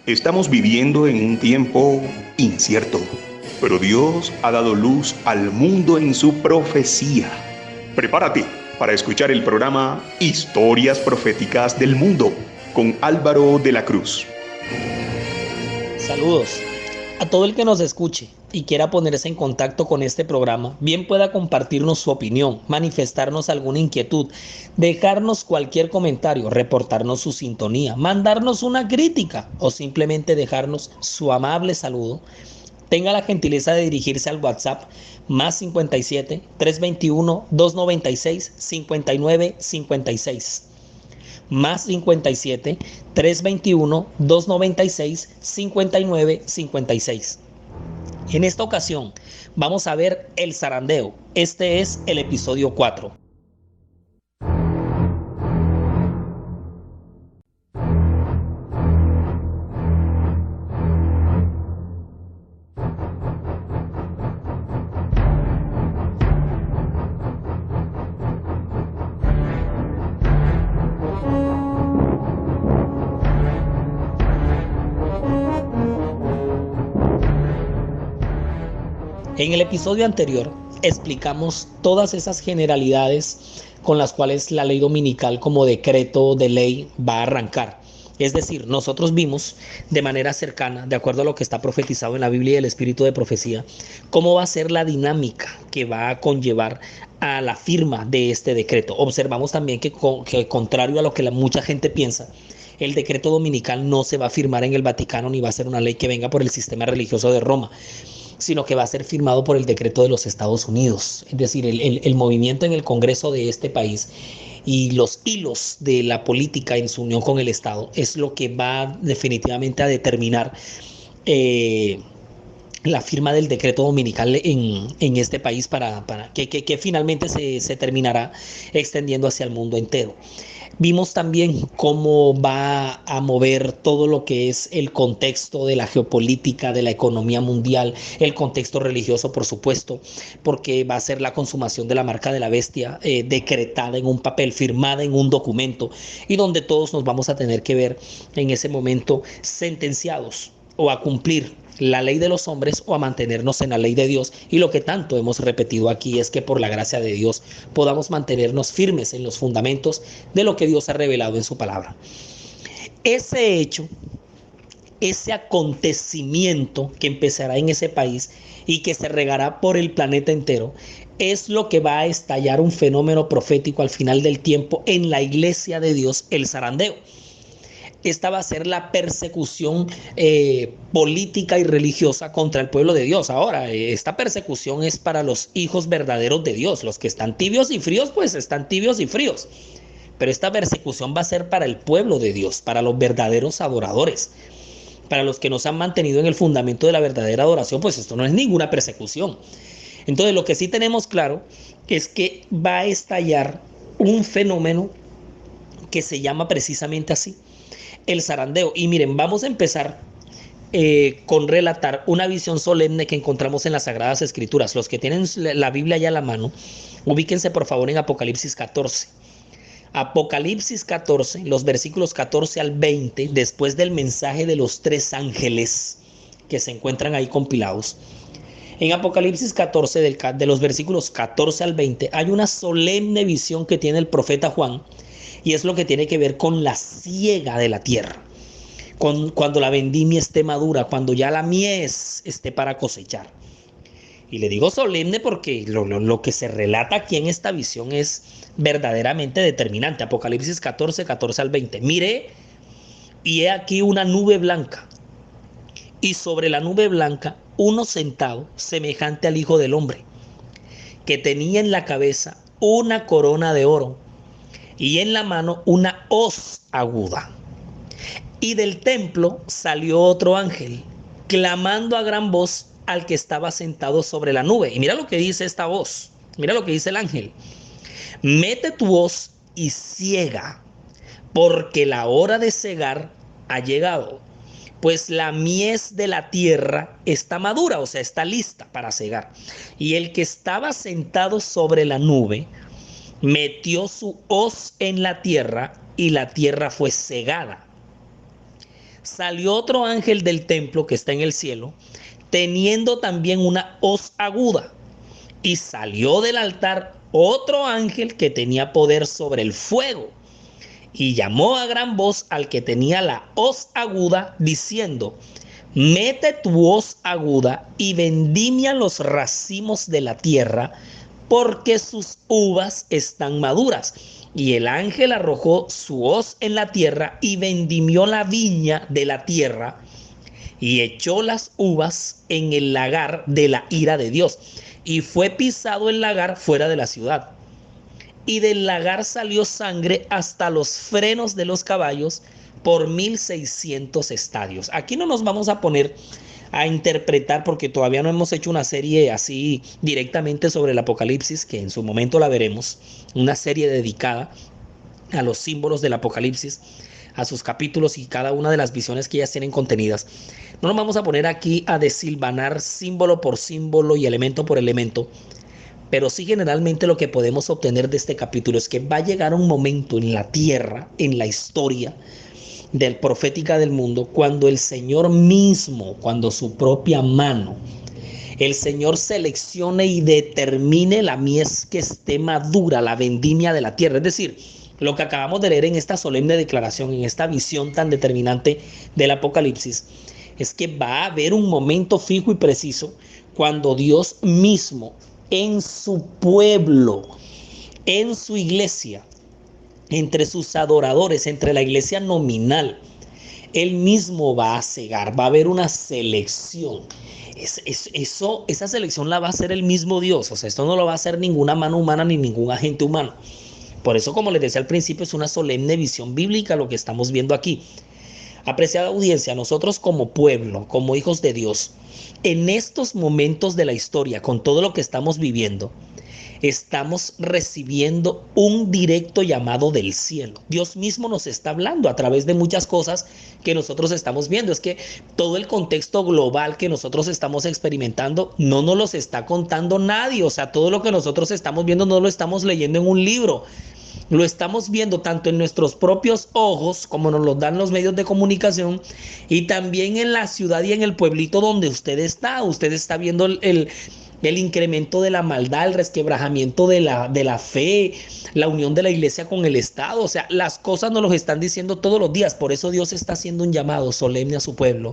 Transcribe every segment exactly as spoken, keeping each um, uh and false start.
Estamos viviendo en un tiempo incierto, pero Dios ha dado luz al mundo en su profecía. Prepárate para escuchar el programa Historias Proféticas del Mundo con Álvaro de la Cruz. Saludos a todo el que nos escuche y quiera ponerse en contacto con este programa, bien pueda compartirnos su opinión, manifestarnos alguna inquietud, dejarnos cualquier comentario, reportarnos su sintonía, mandarnos una crítica o simplemente dejarnos su amable saludo. Tenga la gentileza de dirigirse al WhatsApp más cincuenta y siete, trescientos veintiuno, doscientos noventa y seis, cincuenta y nueve cincuenta y seis. Más cincuenta y siete, trescientos veintiuno, doscientos noventa y seis, cincuenta y nueve cincuenta y seis. En esta ocasión vamos a ver el zarandeo. Este es el episodio cuatro. En el episodio anterior explicamos todas esas generalidades con las cuales la ley dominical como decreto de ley va a arrancar. Es decir, nosotros vimos de manera cercana, de acuerdo a lo que está profetizado en la Biblia y el espíritu de profecía, cómo va a ser la dinámica que va a conllevar a la firma de este decreto. Observamos también que, que contrario a lo que la, mucha gente piensa, el decreto dominical no se va a firmar en el Vaticano ni va a ser una ley que venga por el sistema religioso de Roma, sino que va a ser firmado por el decreto de los Estados Unidos. Es decir, el, el, el movimiento en el Congreso de este país y los hilos de la política en su unión con el Estado es lo que va definitivamente a determinar eh, la firma del decreto dominical en, en este país para, para que, que, que finalmente se, se terminará extendiendo hacia el mundo entero. Vimos también cómo va a mover todo lo que es el contexto de la geopolítica, de la economía mundial, el contexto religioso, por supuesto, porque va a ser la consumación de la marca de la bestia eh, decretada en un papel, firmada en un documento, y donde todos nos vamos a tener que ver en ese momento sentenciados o a cumplir la ley de los hombres o a mantenernos en la ley de Dios. Y lo que tanto hemos repetido aquí es que por la gracia de Dios podamos mantenernos firmes en los fundamentos de lo que Dios ha revelado en su palabra. Ese hecho, ese acontecimiento que empezará en ese país y que se regará por el planeta entero, es lo que va a estallar un fenómeno profético al final del tiempo en la iglesia de Dios, el zarandeo. Esta va a ser la persecución eh, política y religiosa contra el pueblo de Dios. Ahora, esta persecución es para los hijos verdaderos de Dios. Los que están tibios y fríos, pues están tibios y fríos. Pero esta persecución va a ser para el pueblo de Dios, para los verdaderos adoradores. Para los que nos han mantenido en el fundamento de la verdadera adoración, pues esto no es ninguna persecución. Entonces, lo que sí tenemos claro es que va a estallar un fenómeno que se llama precisamente así, el zarandeo. Y miren, vamos a empezar eh, con relatar una visión solemne que encontramos en las Sagradas Escrituras. Los que tienen la Biblia ya a la mano, ubíquense por favor en Apocalipsis catorce. Apocalipsis catorce, los versículos catorce al veinte, después del mensaje de los tres ángeles que se encuentran ahí compilados. En Apocalipsis catorce, del, de los versículos catorce al veinte, hay una solemne visión que tiene el profeta Juan, y es lo que tiene que ver con la siega de la tierra, con, cuando la vendimia esté madura, cuando ya la mies esté para cosechar. Y le digo solemne porque lo, lo, lo que se relata aquí en esta visión es verdaderamente determinante. Apocalipsis catorce, catorce al veinte. Mire, y he aquí una nube blanca, y sobre la nube blanca uno sentado semejante al Hijo del Hombre, que tenía en la cabeza una corona de oro y en la mano una hoz aguda. Y del templo salió otro ángel, clamando a gran voz al que estaba sentado sobre la nube. Y mira lo que dice esta voz, mira lo que dice el ángel. Mete tu hoz y ciega, porque la hora de cegar ha llegado, pues la mies de la tierra está madura, o sea, está lista para cegar. Y el que estaba sentado sobre la nube metió su hoz en la tierra y la tierra fue cegada. Salió otro ángel del templo que está en el cielo, teniendo también una hoz aguda. Y salió del altar otro ángel que tenía poder sobre el fuego. Y llamó a gran voz al que tenía la hoz aguda, diciendo: mete tu hoz aguda y vendimia los racimos de la tierra, porque sus uvas están maduras. Y el ángel arrojó su hoz en la tierra y vendimió la viña de la tierra y echó las uvas en el lagar de la ira de Dios. Y fue pisado el lagar fuera de la ciudad. Y del lagar salió sangre hasta los frenos de los caballos por mil seiscientos estadios. Aquí no nos vamos a poner a interpretar, porque todavía no hemos hecho una serie así directamente sobre el Apocalipsis, que en su momento la veremos, una serie dedicada a los símbolos del Apocalipsis, a sus capítulos y cada una de las visiones que ellas tienen contenidas. No nos vamos a poner aquí a desilvanar símbolo por símbolo y elemento por elemento, pero sí generalmente lo que podemos obtener de este capítulo es que va a llegar un momento en la tierra, en la historia del profética del mundo, cuando el Señor mismo, cuando su propia mano, el Señor seleccione y determine la mies que esté madura, la vendimia de la tierra. Es decir, lo que acabamos de leer en esta solemne declaración, en esta visión tan determinante del Apocalipsis, es que va a haber un momento fijo y preciso cuando Dios mismo, en su pueblo, en su iglesia, entre sus adoradores, entre la iglesia nominal, Él mismo va a cegar, va a haber una selección. Es, es, eso, esa selección la va a hacer el mismo Dios. O sea, esto no lo va a hacer ninguna mano humana ni ningún agente humano. Por eso, como les decía al principio, es una solemne visión bíblica lo que estamos viendo aquí. Apreciada audiencia, nosotros como pueblo, como hijos de Dios, en estos momentos de la historia, con todo lo que estamos viviendo, estamos recibiendo un directo llamado del cielo. Dios mismo nos está hablando a través de muchas cosas que nosotros estamos viendo. Es que todo el contexto global que nosotros estamos experimentando no nos los está contando nadie. O sea, todo lo que nosotros estamos viendo no lo estamos leyendo en un libro. Lo estamos viendo tanto en nuestros propios ojos, como nos lo dan los medios de comunicación, y también en la ciudad y en el pueblito donde usted está. Usted está viendo el, el el incremento de la maldad, el resquebrajamiento de la, de la fe, la unión de la iglesia con el Estado. O sea, las cosas nos lo están diciendo todos los días. Por eso Dios está haciendo un llamado solemne a su pueblo,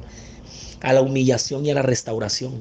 a la humillación y a la restauración,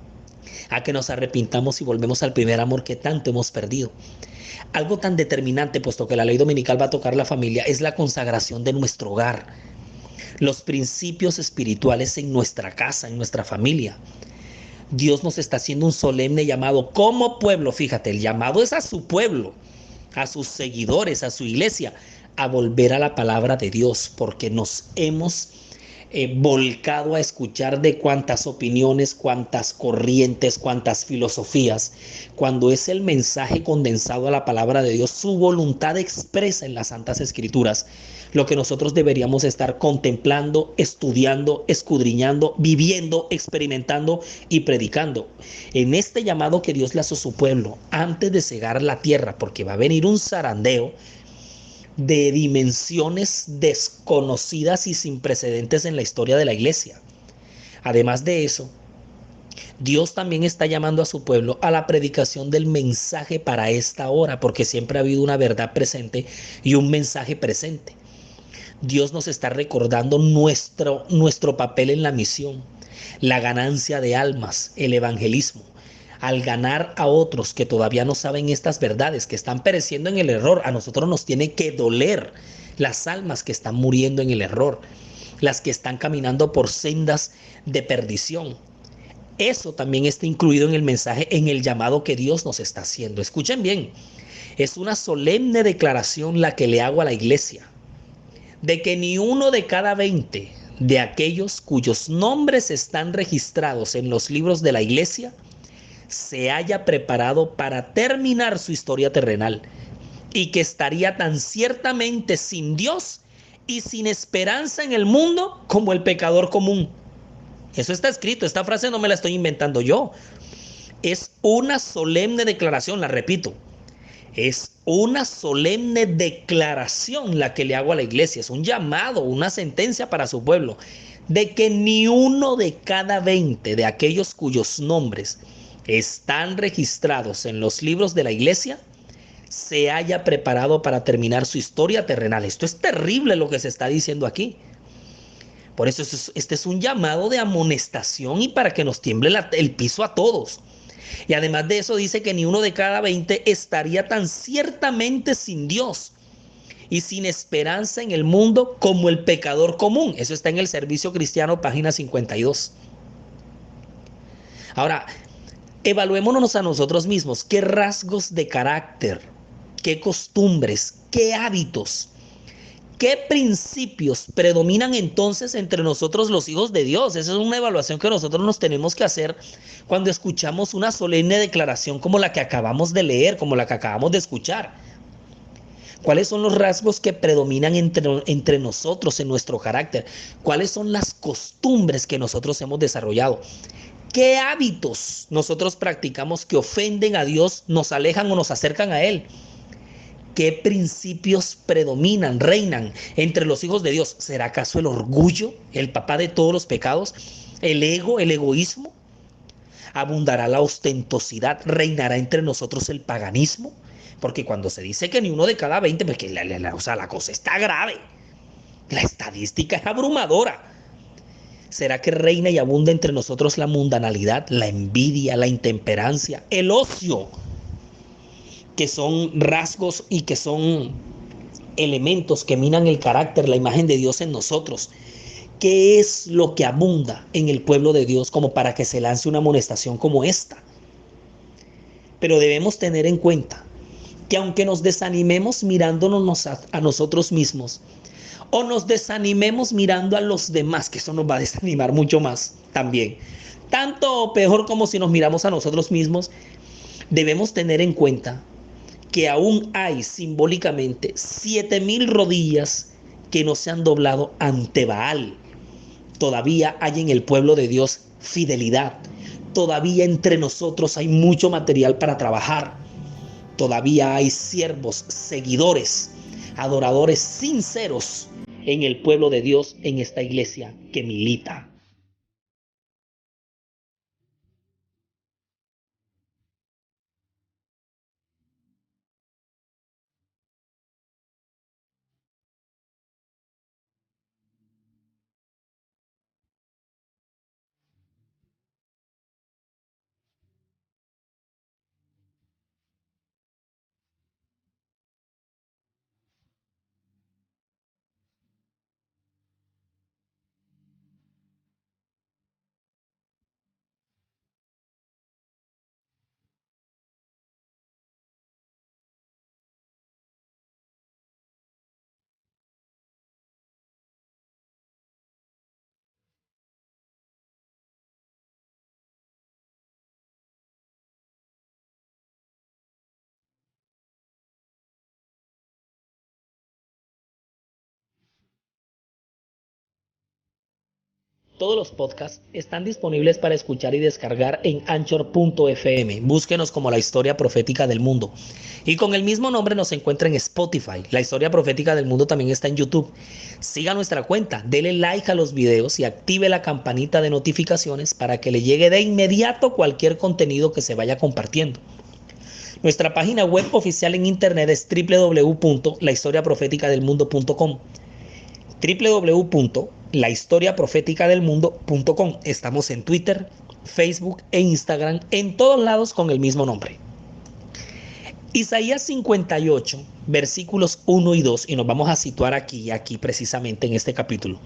a que nos arrepintamos y volvemos al primer amor que tanto hemos perdido. Algo tan determinante, puesto que la ley dominical va a tocar la familia, es la consagración de nuestro hogar, los principios espirituales en nuestra casa, en nuestra familia. Dios nos está haciendo un solemne llamado como pueblo. Fíjate, el llamado es a su pueblo, a sus seguidores, a su iglesia, a volver a la palabra de Dios, porque nos hemos eh, volcado a escuchar de cuántas opiniones, cuántas corrientes, cuántas filosofías, cuando es el mensaje condensado a la palabra de Dios, su voluntad expresa en las Santas Escrituras, lo que nosotros deberíamos estar contemplando, estudiando, escudriñando, viviendo, experimentando y predicando. En este llamado que Dios le hace a su pueblo, antes de cegar la tierra, porque va a venir un zarandeo de dimensiones desconocidas y sin precedentes en la historia de la iglesia. Además de eso, Dios también está llamando a su pueblo a la predicación del mensaje para esta hora, porque siempre ha habido una verdad presente y un mensaje presente. Dios nos está recordando nuestro, nuestro papel en la misión, la ganancia de almas, el evangelismo. Al ganar a otros que todavía no saben estas verdades, que están pereciendo en el error, a nosotros nos tiene que doler las almas que están muriendo en el error, las que están caminando por sendas de perdición. Eso también está incluido en el mensaje, en el llamado que Dios nos está haciendo. Escuchen bien, es una solemne declaración la que le hago a la iglesia, de que ni uno de cada veinte de aquellos cuyos nombres están registrados en los libros de la iglesia se haya preparado para terminar su historia terrenal, y que estaría tan ciertamente sin Dios y sin esperanza en el mundo como el pecador común. Eso está escrito, esta frase no me la estoy inventando yo. Es una solemne declaración, la repito. Es una solemne declaración la que le hago a la iglesia, es un llamado, una sentencia para su pueblo, de que ni uno de cada veinte de aquellos cuyos nombres están registrados en los libros de la iglesia se haya preparado para terminar su historia terrenal. Esto es terrible lo que se está diciendo aquí. Por eso este es un llamado de amonestación y para que nos tiemble la, el piso a todos. Y además de eso dice que ni uno de cada veinte estaría tan ciertamente sin Dios y sin esperanza en el mundo como el pecador común. Eso está en el Servicio Cristiano, página cincuenta y dos. Ahora, evaluémonos a nosotros mismos. ¿Qué rasgos de carácter, qué costumbres, qué hábitos, qué principios predominan entonces entre nosotros los hijos de Dios? Esa es una evaluación que nosotros nos tenemos que hacer cuando escuchamos una solemne declaración como la que acabamos de leer, como la que acabamos de escuchar. ¿Cuáles son los rasgos que predominan entre, entre nosotros en nuestro carácter? ¿Cuáles son las costumbres que nosotros hemos desarrollado? ¿Qué hábitos nosotros practicamos que ofenden a Dios, nos alejan o nos acercan a Él? ¿Qué principios predominan, reinan entre los hijos de Dios? ¿Será acaso el orgullo, el papá de todos los pecados? ¿El ego, el egoísmo? ¿Abundará la ostentosidad? ¿Reinará entre nosotros el paganismo? Porque cuando se dice que ni uno de cada veinte, pues que la, la, la, o sea, la cosa está grave. La estadística es abrumadora. ¿Será que reina y abunda entre nosotros la mundanalidad, la envidia, la intemperancia, el ocio? Que son rasgos y que son elementos que minan el carácter, la imagen de Dios en nosotros. ¿Qué es lo que abunda en el pueblo de Dios como para que se lance una amonestación como esta? Pero debemos tener en cuenta que aunque nos desanimemos mirándonos a, a nosotros mismos, o nos desanimemos mirando a los demás, que eso nos va a desanimar mucho más también, tanto o peor como si nos miramos a nosotros mismos, debemos tener en cuenta que aún hay simbólicamente siete mil rodillas que no se han doblado ante Baal. Todavía hay en el pueblo de Dios fidelidad. Todavía entre nosotros hay mucho material para trabajar. Todavía hay siervos, seguidores, adoradores sinceros en el pueblo de Dios, en esta iglesia que milita. Todos los podcasts están disponibles para escuchar y descargar en anchor punto f m. Búsquenos como La Historia Profética del Mundo. Y con el mismo nombre nos encuentra en Spotify. La Historia Profética del Mundo también está en YouTube. Siga nuestra cuenta, dele like a los videos y active la campanita de notificaciones para que le llegue de inmediato cualquier contenido que se vaya compartiendo. Nuestra página web oficial en internet es w w w punto la historia profética del mundo punto com. w w w punto la historia profética del mundo punto com. Estamos en Twitter, Facebook e Instagram, en todos lados con el mismo nombre. Isaías cincuenta y ocho, versículos uno y dos, y nos vamos a situar aquí, aquí precisamente en este capítulo.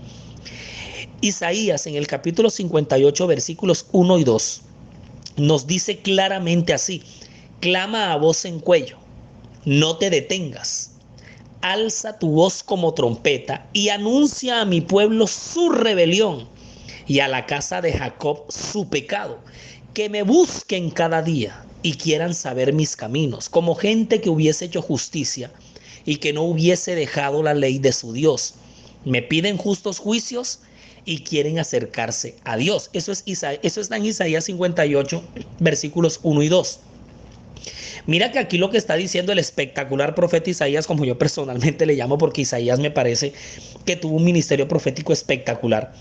Isaías en el capítulo cincuenta y ocho, versículos uno y dos, nos dice claramente así: clama a voz en cuello, no te detengas. Alza tu voz como trompeta y anuncia a mi pueblo su rebelión y a la casa de Jacob su pecado. Que me busquen cada día y quieran saber mis caminos, como gente que hubiese hecho justicia y que no hubiese dejado la ley de su Dios. Me piden justos juicios y quieren acercarse a Dios. Eso es Isa- eso está en Isaías cincuenta y ocho, versículos uno y dos. Mira que aquí lo que está diciendo el espectacular profeta Isaías, como yo personalmente le llamo, porque Isaías me parece que tuvo un ministerio profético espectacular.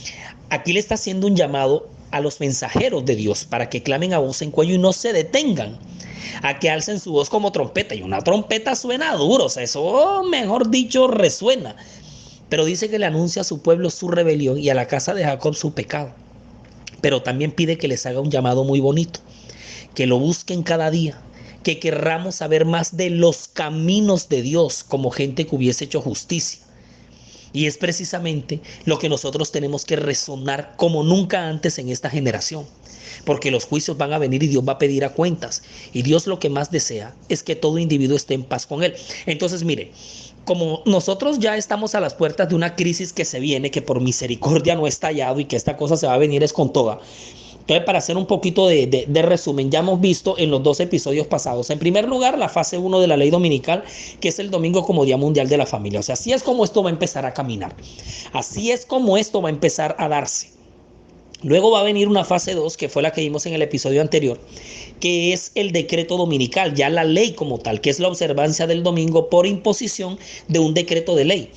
Aquí le está haciendo un llamado a los mensajeros de Dios para que clamen a voz en cuello y no se detengan, a que alcen su voz como trompeta. Y una trompeta suena duro, o sea, eso, mejor dicho, resuena. Pero dice que le anuncia a su pueblo su rebelión y a la casa de Jacob su pecado. Pero también pide que les haga un llamado muy bonito, que lo busquen cada día, que querramos saber más de los caminos de Dios como gente que hubiese hecho justicia. Y es precisamente lo que nosotros tenemos que resonar como nunca antes en esta generación. Porque los juicios van a venir y Dios va a pedir a cuentas. Y Dios lo que más desea es que todo individuo esté en paz con Él. Entonces, mire, como nosotros ya estamos a las puertas de una crisis que se viene, que por misericordia no ha estallado y que esta cosa se va a venir es con toda. Entonces, para hacer un poquito de, de, de resumen, ya hemos visto en los dos episodios pasados, en primer lugar, la fase uno de la ley dominical, que es el domingo como Día Mundial de la Familia. O sea, así es como esto va a empezar a caminar. Así es como esto va a empezar a darse. Luego va a venir una fase dos, que fue la que vimos en el episodio anterior, que es el decreto dominical, ya la ley como tal, que es la observancia del domingo por imposición de un decreto de ley.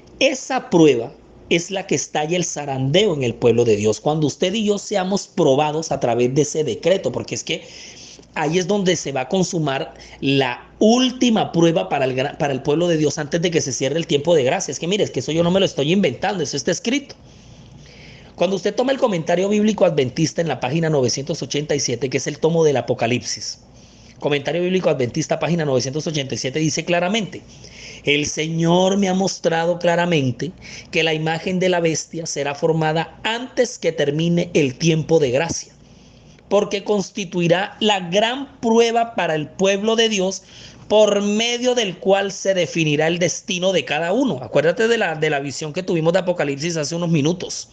Esa prueba es la que estalla el zarandeo en el pueblo de Dios, cuando usted y yo seamos probados a través de ese decreto, porque es que ahí es donde se va a consumar la última prueba para el, para el pueblo de Dios antes de que se cierre el tiempo de gracia. Es que mire, es que eso yo no me lo estoy inventando, eso está escrito. Cuando usted toma el comentario bíblico adventista en la página novecientos ochenta y siete, que es el tomo del Apocalipsis, comentario bíblico adventista, página novecientos ochenta y siete, dice claramente: el Señor me ha mostrado claramente que la imagen de la bestia será formada antes que termine el tiempo de gracia, porque constituirá la gran prueba para el pueblo de Dios, por medio del cual se definirá el destino de cada uno. Acuérdate de la, de la visión que tuvimos de Apocalipsis hace unos minutos.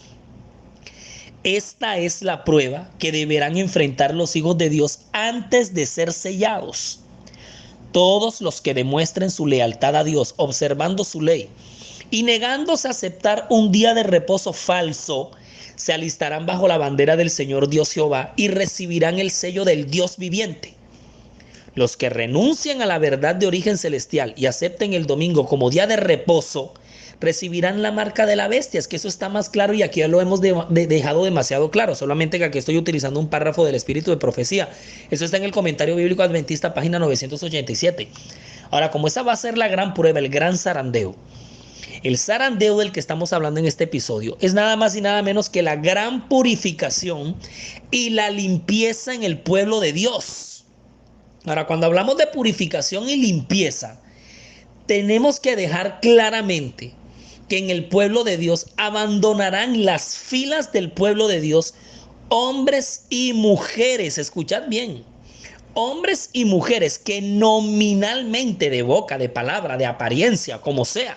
Esta es la prueba que deberán enfrentar los hijos de Dios antes de ser sellados. Todos los que demuestren su lealtad a Dios, observando su ley y negándose a aceptar un día de reposo falso, se alistarán bajo la bandera del Señor Dios Jehová y recibirán el sello del Dios viviente. Los que renuncien a la verdad de origen celestial y acepten el domingo como día de reposo, recibirán la marca de la bestia. Es que eso está más claro y aquí ya lo hemos de, de, dejado demasiado claro, solamente que aquí estoy utilizando un párrafo del espíritu de profecía. Eso está en el comentario bíblico adventista, página novecientos ochenta y siete. Ahora, como esa va a ser la gran prueba, el gran zarandeo, el zarandeo del que estamos hablando en este episodio es nada más y nada menos que la gran purificación y la limpieza en el pueblo de Dios. Ahora, cuando hablamos de purificación y limpieza, tenemos que dejar claramente que en el pueblo de Dios abandonarán las filas del pueblo de Dios hombres y mujeres. Escuchad bien, hombres y mujeres que nominalmente, de boca, de palabra, de apariencia, como sea,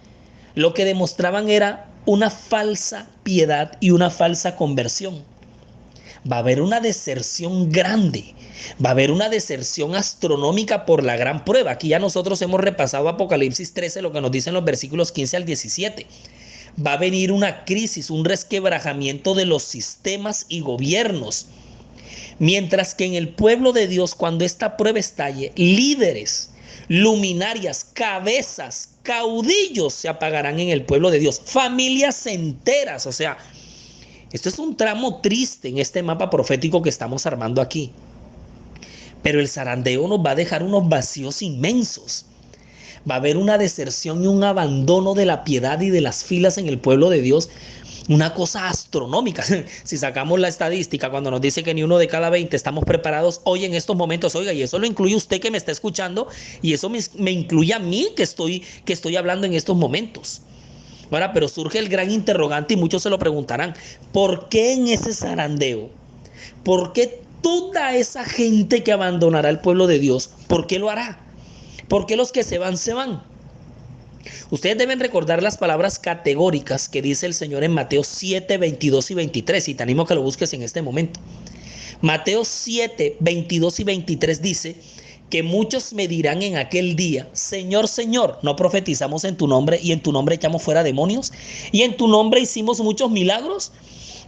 lo que demostraban era una falsa piedad y una falsa conversión. Va a haber una deserción grande, va a haber una deserción astronómica por la gran prueba. Aquí ya nosotros hemos repasado Apocalipsis trece, lo que nos dicen los versículos quince al diecisiete. Va a venir una crisis, un resquebrajamiento de los sistemas y gobiernos. Mientras que en el pueblo de Dios, cuando esta prueba estalle, líderes, luminarias, cabezas, caudillos se apagarán en el pueblo de Dios. Familias enteras, o sea, esto es un tramo triste en este mapa profético que estamos armando aquí. Pero el zarandeo nos va a dejar unos vacíos inmensos. Va a haber una deserción y un abandono de la piedad y de las filas en el pueblo de Dios. Una cosa astronómica. Si sacamos la estadística, cuando nos dice que ni uno de cada veinte estamos preparados hoy en estos momentos, oiga, y eso lo incluye usted que me está escuchando, y eso me, me incluye a mí que estoy, que estoy hablando en estos momentos. Ahora, pero surge el gran interrogante y muchos se lo preguntarán: ¿por qué en ese zarandeo? ¿Por qué toda esa gente que abandonará el pueblo de Dios? ¿Por qué lo hará? ¿Por qué los que se van, se van? Ustedes deben recordar las palabras categóricas que dice el Señor en Mateo siete, veintidós y veintitrés, y te animo a que lo busques en este momento. Mateo siete, veintidós y veintitrés dice que muchos me dirán en aquel día: Señor, Señor, ¿no profetizamos en tu nombre y en tu nombre echamos fuera demonios? ¿Y en tu nombre hicimos muchos milagros?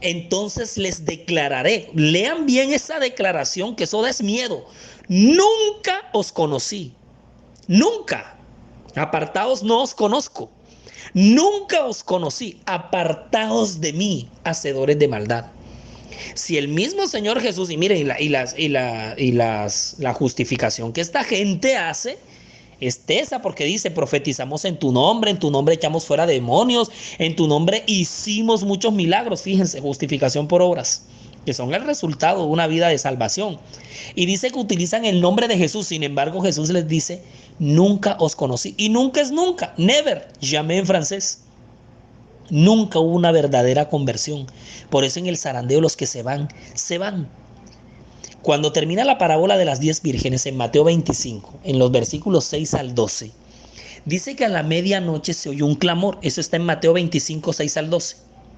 entonces les declararé, lean bien esa declaración, que eso da miedo, nunca os conocí, nunca, apartaos no os conozco, nunca os conocí, apartaos de mí, hacedores de maldad. Si el mismo Señor Jesús, y miren, y, la, y, las, y, la, y las, la justificación que esta gente hace, es esa, porque dice, profetizamos en tu nombre, en tu nombre echamos fuera demonios, en tu nombre hicimos muchos milagros. Fíjense, justificación por obras, que son el resultado de una vida de salvación. Y dice que utilizan el nombre de Jesús, sin embargo Jesús les dice, nunca os conocí. Y nunca es nunca, never, jamais en francés. Nunca hubo una verdadera conversión. Por eso en el zarandeo los que se van, se van. Cuando termina la parábola de las diez vírgenes en Mateo veinticinco, en los versículos seis al doce, dice que a la medianoche se oyó un clamor. Eso está en Mateo veinticinco, seis al doce.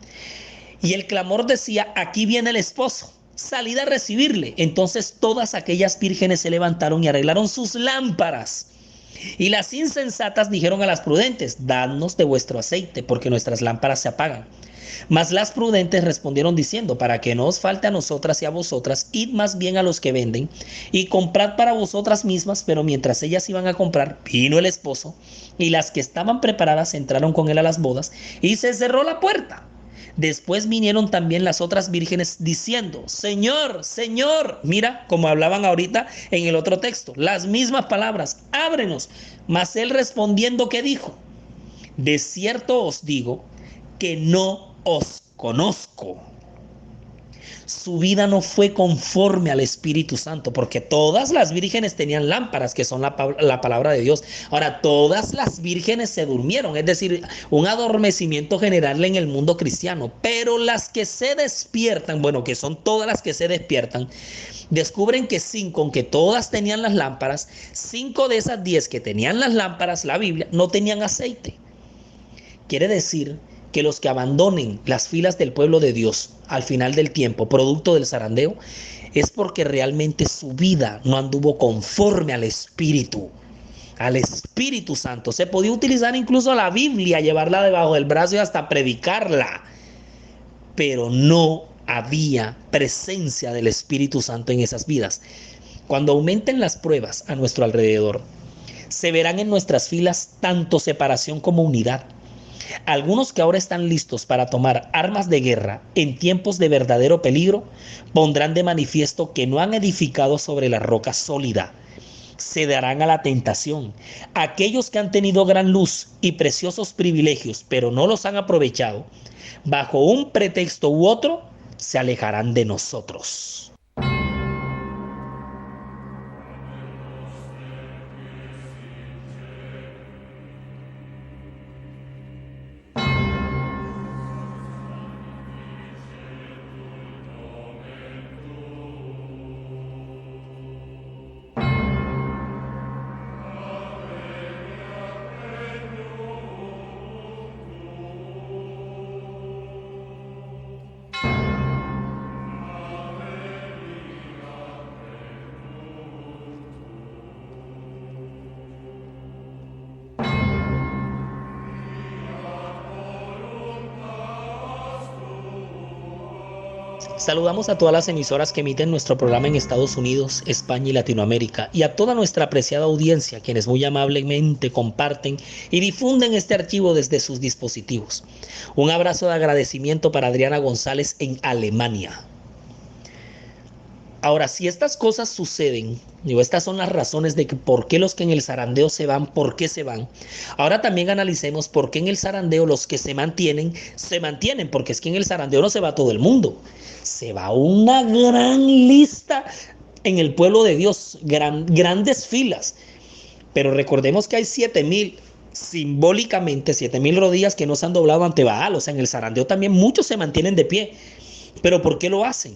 Y el clamor decía, aquí viene el esposo, salid a recibirle. Entonces todas aquellas vírgenes se levantaron y arreglaron sus lámparas. Y las insensatas dijeron a las prudentes, dadnos de vuestro aceite, porque nuestras lámparas se apagan. Mas las prudentes respondieron diciendo, para que no os falte a nosotras y a vosotras, id más bien a los que venden y comprad para vosotras mismas. Pero mientras ellas iban a comprar, vino el esposo, y las que estaban preparadas entraron con él a las bodas, y se cerró la puerta. Después vinieron también las otras vírgenes diciendo, Señor, Señor, mira como hablaban ahorita en el otro texto, las mismas palabras, ábrenos. Mas él respondiendo, ¿qué dijo? De cierto os digo que no os conozco. Su vida no fue conforme al Espíritu Santo, porque todas las vírgenes tenían lámparas, que son la, la palabra de Dios. Ahora, todas las vírgenes se durmieron, es decir, un adormecimiento general en el mundo cristiano. Pero las que se despiertan, bueno, que son todas las que se despiertan, descubren que cinco, aunque todas tenían las lámparas, cinco de esas diez que tenían las lámparas, la Biblia, no tenían aceite. Quiere decir que los que abandonen las filas del pueblo de Dios al final del tiempo, producto del zarandeo, es porque realmente su vida no anduvo conforme al Espíritu, al Espíritu Santo. Se podía utilizar incluso la Biblia, llevarla debajo del brazo y hasta predicarla, pero no había presencia del Espíritu Santo en esas vidas. Cuando aumenten las pruebas a nuestro alrededor, se verán en nuestras filas tanto separación como unidad. Algunos que ahora están listos para tomar armas de guerra en tiempos de verdadero peligro, pondrán de manifiesto que no han edificado sobre la roca sólida. Se darán a la tentación. Aquellos que han tenido gran luz y preciosos privilegios, pero no los han aprovechado, bajo un pretexto u otro, se alejarán de nosotros. Saludamos a todas las emisoras que emiten nuestro programa en Estados Unidos, España y Latinoamérica, y a toda nuestra apreciada audiencia, quienes muy amablemente comparten y difunden este archivo desde sus dispositivos. Un abrazo de agradecimiento para Adriana González en Alemania. Ahora, si estas cosas suceden, digo, estas son las razones de que por qué los que en el zarandeo se van, por qué se van. Ahora también analicemos por qué en el zarandeo los que se mantienen, se mantienen, porque es que en el zarandeo no se va todo el mundo. Se va una gran lista en el pueblo de Dios, gran, grandes filas. Pero recordemos que hay siete mil, simbólicamente, siete mil rodillas que no se han doblado ante Baal. O sea, en el zarandeo también muchos se mantienen de pie. ¿Pero por qué lo hacen?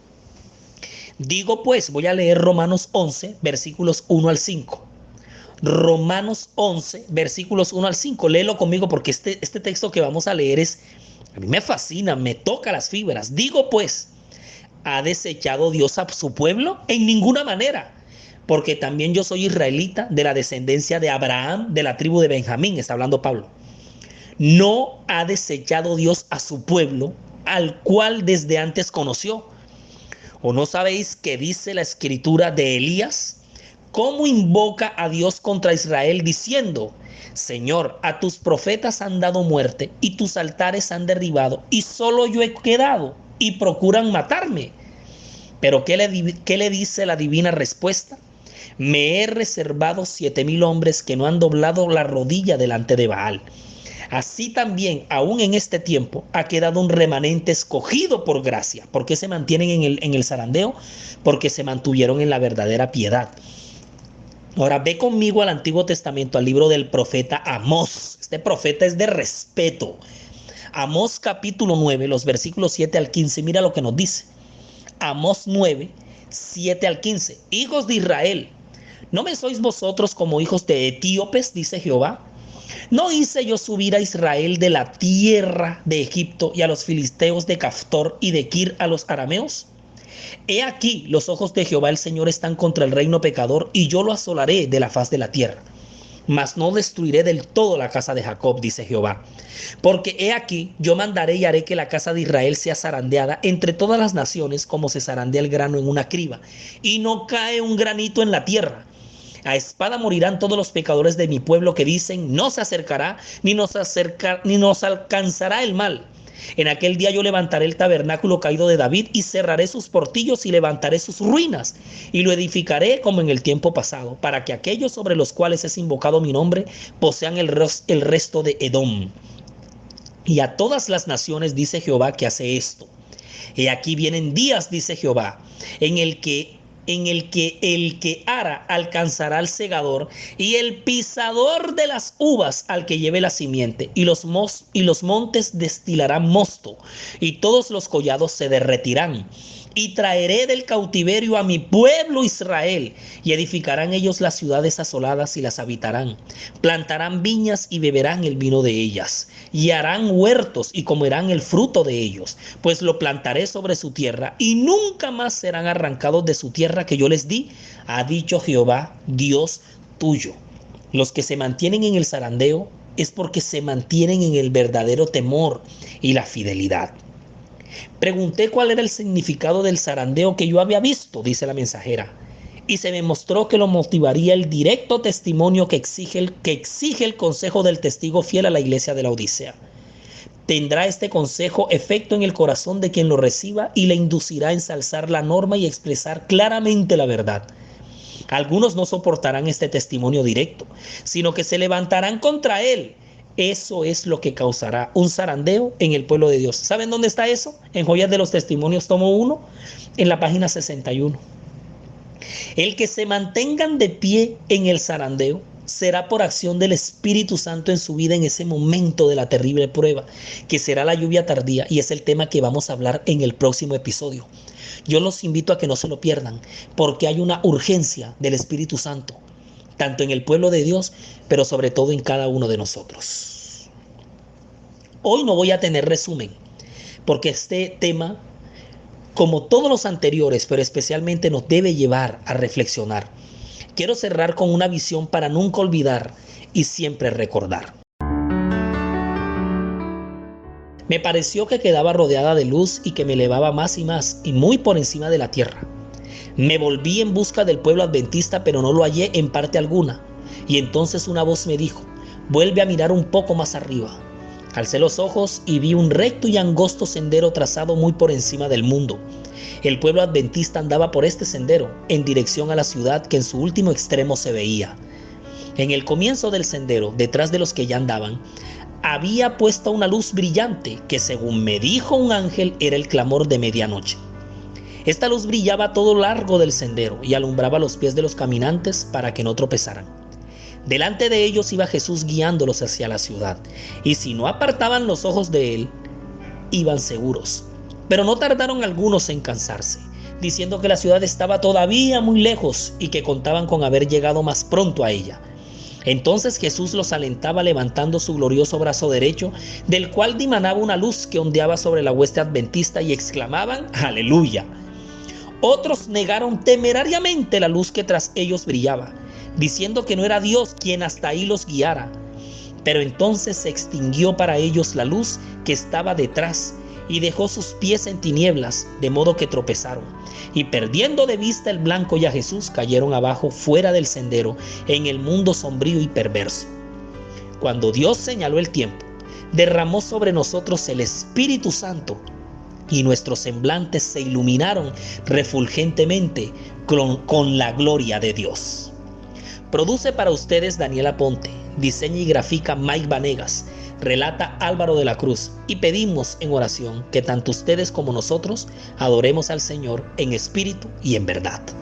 Digo pues, voy a leer Romanos once, versículos uno al cinco. Romanos once, versículos uno al cinco. Léelo conmigo porque este, este texto que vamos a leer es, a mí me fascina, me toca las fibras. Digo pues, ¿ha desechado Dios a su pueblo? En ninguna manera, porque también yo soy israelita de la descendencia de Abraham, de la tribu de Benjamín, está hablando Pablo. No ha desechado Dios a su pueblo, al cual desde antes conoció. ¿O no sabéis qué dice la escritura de Elías? ¿Cómo invoca a Dios contra Israel diciendo: Señor, a tus profetas han dado muerte y tus altares han derribado y solo yo he quedado y procuran matarme? Pero ¿qué le, qué le dice la divina respuesta? Me he reservado siete mil hombres que no han doblado la rodilla delante de Baal. Así también, aún en este tiempo, ha quedado un remanente escogido por gracia. ¿Por qué se mantienen en el, en el zarandeo? Porque se mantuvieron en la verdadera piedad. Ahora ve conmigo al Antiguo Testamento, al libro del profeta Amós. Este profeta es de respeto. Amós capítulo nueve, los versículos siete al quince. Mira lo que nos dice. Amós nueve, siete al quince. Hijos de Israel, ¿no me sois vosotros como hijos de etíopes? Dice Jehová. ¿No hice yo subir a Israel de la tierra de Egipto y a los filisteos de Caftor y de Kir a los arameos? He aquí, los ojos de Jehová el Señor están contra el reino pecador, y yo lo asolaré de la faz de la tierra. Mas no destruiré del todo la casa de Jacob, dice Jehová. Porque he aquí, yo mandaré y haré que la casa de Israel sea zarandeada entre todas las naciones, como se zarandea el grano en una criba, y no cae un granito en la tierra. A espada morirán todos los pecadores de mi pueblo que dicen: no se acercará, ni nos acerca, ni nos alcanzará el mal. En aquel día yo levantaré el tabernáculo caído de David y cerraré sus portillos y levantaré sus ruinas y lo edificaré como en el tiempo pasado, para que aquellos sobre los cuales es invocado mi nombre posean el, res, el resto de Edom. Y a todas las naciones dice Jehová que hace esto. Y aquí vienen días, dice Jehová, en el que en el que el que ara alcanzará al segador y el pisador de las uvas al que lleve la simiente, y los, mos, y los montes destilarán mosto y todos los collados se derretirán. Y traeré del cautiverio a mi pueblo Israel, y edificarán ellos las ciudades asoladas y las habitarán. Plantarán viñas y beberán el vino de ellas, y harán huertos y comerán el fruto de ellos, pues lo plantaré sobre su tierra, y nunca más serán arrancados de su tierra que yo les di, ha dicho Jehová, Dios tuyo. Los que se mantienen en el zarandeo es porque se mantienen en el verdadero temor y la fidelidad. Pregunté cuál era el significado del zarandeo que yo había visto, dice la mensajera, y se me mostró que lo motivaría el directo testimonio que exige el, que exige el consejo del testigo fiel a la iglesia de la Odisea. Tendrá este consejo efecto en el corazón de quien lo reciba y le inducirá a ensalzar la norma y expresar claramente la verdad. Algunos no soportarán este testimonio directo, sino que se levantarán contra él. Eso es lo que causará un zarandeo en el pueblo de Dios. ¿Saben dónde está eso? En Joyas de los Testimonios, tomo uno, en la página sesenta y uno. El que se mantengan de pie en el zarandeo será por acción del Espíritu Santo en su vida en ese momento de la terrible prueba, que será la lluvia tardía, y es el tema que vamos a hablar en el próximo episodio. Yo los invito a que no se lo pierdan, porque hay una urgencia del Espíritu Santo, tanto en el pueblo de Dios, pero sobre todo en cada uno de nosotros. Hoy no voy a tener resumen, porque este tema, como todos los anteriores, pero especialmente nos debe llevar a reflexionar. Quiero cerrar con una visión para nunca olvidar y siempre recordar. Me pareció que quedaba rodeada de luz y que me elevaba más y más y muy por encima de la tierra. Me volví en busca del pueblo adventista, pero no lo hallé en parte alguna. Y entonces una voz me dijo: vuelve a mirar un poco más arriba. Alcé los ojos y vi un recto y angosto sendero trazado muy por encima del mundo. El pueblo adventista andaba por este sendero en dirección a la ciudad que en su último extremo se veía. En el comienzo del sendero, detrás de los que ya andaban, había puesta una luz brillante que, según me dijo un ángel, era el clamor de medianoche. Esta luz brillaba a todo largo del sendero y alumbraba los pies de los caminantes para que no tropezaran. Delante de ellos iba Jesús guiándolos hacia la ciudad, y si no apartaban los ojos de él, iban seguros. Pero no tardaron algunos en cansarse, diciendo que la ciudad estaba todavía muy lejos y que contaban con haber llegado más pronto a ella. Entonces Jesús los alentaba levantando su glorioso brazo derecho, del cual dimanaba una luz que ondeaba sobre la hueste adventista, y exclamaban: ¡Aleluya! Otros negaron temerariamente la luz que tras ellos brillaba, diciendo que no era Dios quien hasta ahí los guiara. Pero entonces se extinguió para ellos la luz que estaba detrás, y dejó sus pies en tinieblas, de modo que tropezaron, y perdiendo de vista el blanco y a Jesús, cayeron abajo fuera del sendero, en el mundo sombrío y perverso. Cuando Dios señaló el tiempo, derramó sobre nosotros el Espíritu Santo, y nuestros semblantes se iluminaron refulgentemente con, con la gloria de Dios. Produce para ustedes Daniela Ponte, diseña y grafica Mike Vanegas, relata Álvaro de la Cruz, y pedimos en oración que tanto ustedes como nosotros adoremos al Señor en espíritu y en verdad.